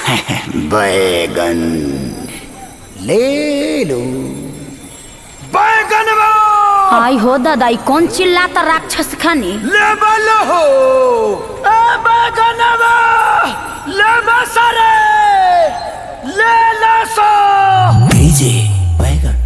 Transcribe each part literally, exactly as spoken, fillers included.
बैगन ले लो। बैगन आई हो दादा कौन चिल्लाता राक्षस खानी ले बलो हो ए बैगन ले बसरे ले लसो भेजे बैगन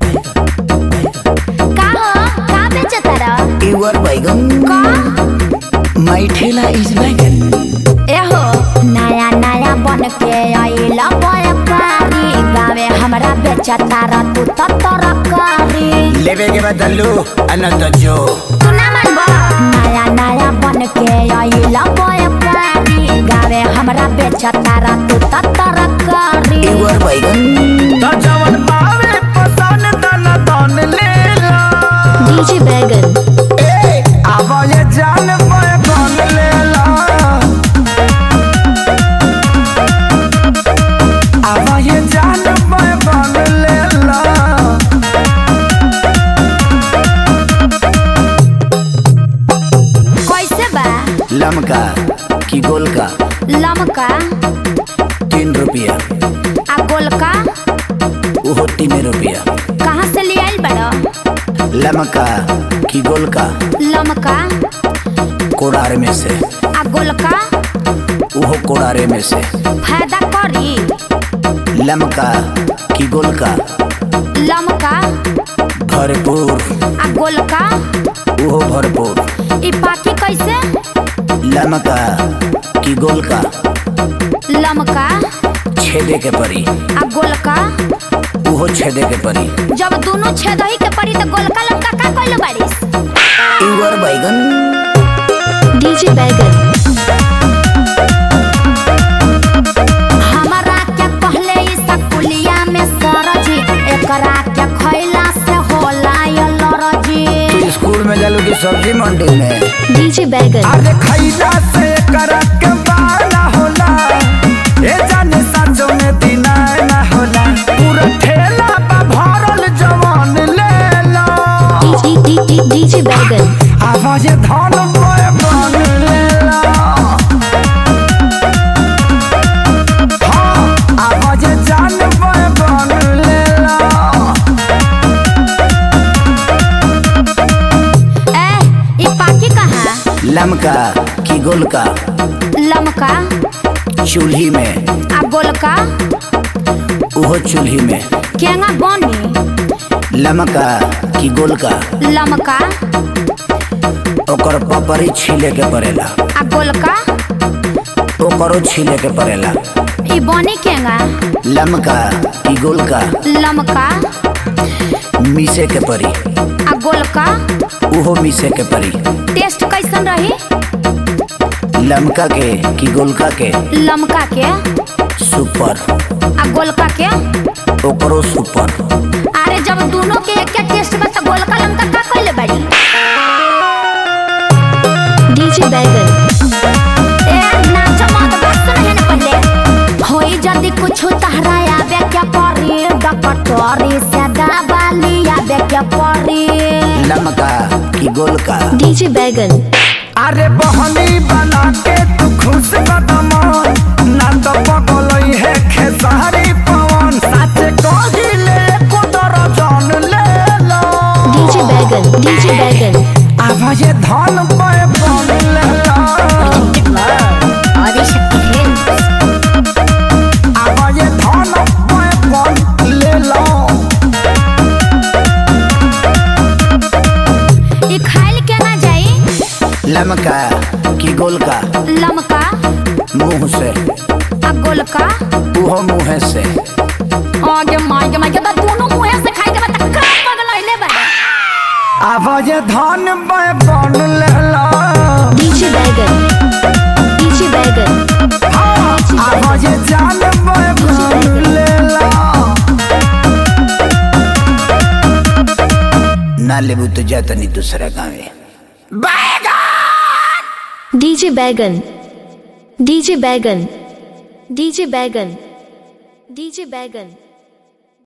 का हो का बेचता रहा इवर बैगन का माय ठेला इज बैगन ए हो नया नया बन के आइला व्यापारी गावे हमरा बेचता रहा तू तो तरकारी लेवे के बदलू अनंत जो तू ना मानबा नया नया बन के आइला व्यापारी गावे हमरा बेचता रहा तू तो तरकारी इवर बैगन तो जवन पावे पसंद तन तन ले लो डीजे बैगन ए आवा ये जान बैगन ले लो आवा ये जान बैगन ले लो कैसे बा लमका की गोल का लमका तीन रुपया आ गोलका वो तीन रुपया कहाँ से ले आइल बड़ा लमका की गोल का लमका कोड़ार में से आ गोलका वो कोड़ारे में से फायदा करी लमका की गोल का लमका भरपूर आ गोलका वो भरपूर ई पाकी कैसे लमका की गोल का लमका छेदे के परी आ गोलका वो छेदे के परी जब दोनों छेदही के पड़ी तो गोलका लमका का कइल बारिस इवर बैगन डीजे बैगन हमारा क्या कहले ई सकुलिया में सरजी एकरा क्या खइला से होला ये लरजी तू स्कूल में जालू की सब्जी मंडी में डीजे बैगन अरे खइला से करा के बाना होला ए जाने साँझों में दिना ना होला पूरा ठेला बा भरल जवान ले लो डीजे बैगन आवाज धान बैगन ले लो हाँ आवाज जान बैगन ले लो ए ई पाकी कहाँ लमका की गोल का लमका चूल्ही में आ गोलका वो चूल्ही में केंगा बनी लमका की गोल का लमका ओकर पपरी छीले के पड़ेला आ गोलका ओकरो छीले के पड़ेला ई बनी केंगा लमका की गोल का लमका मीसे के परी आ गोलका उहो मीसे के परी टेस्ट कैसन रही लमका के की गोलका के लमका के सुपर आ गोलका के ओकरो सुपर अरे जब दोनों के एक एक टेस्ट में तो गोलका लमका का कइले बाड़ी डीजे बैगन ए नाच मत बस नहीं न पहले होई जल्दी कुछ तहराया बे क्या परी डकटोरी से दबाली या बे क्या परी लमका की गोलका डीजे बैगन अरे बहनी बना के तू खुश कदम ना तो पगलई है खेसारी पवन साचे कहिले को दर्जन ले लो डीजे बैगन डीजे बैगन आवाज धान बैगन ले लो आदिशक्ति फिल्म्स आवाज धान बैगन ले लो ई खाइल के ना जाई लमका की गोलका लमका मुंह से आ गोलका वो मुंह से आगे मार मार के तो दोनों मुंह से खाई के बता का पगलइले बा आवाज धान बैगन ले लो डीजे बैगन डीजे बैगन हाँ आवाज जान बैगन ले लो ना लेबू तो जाता नहीं दूसरा गाँव बैगन डीजे बैगन डीजे बैगन डीजे बैगन डीजे बैगन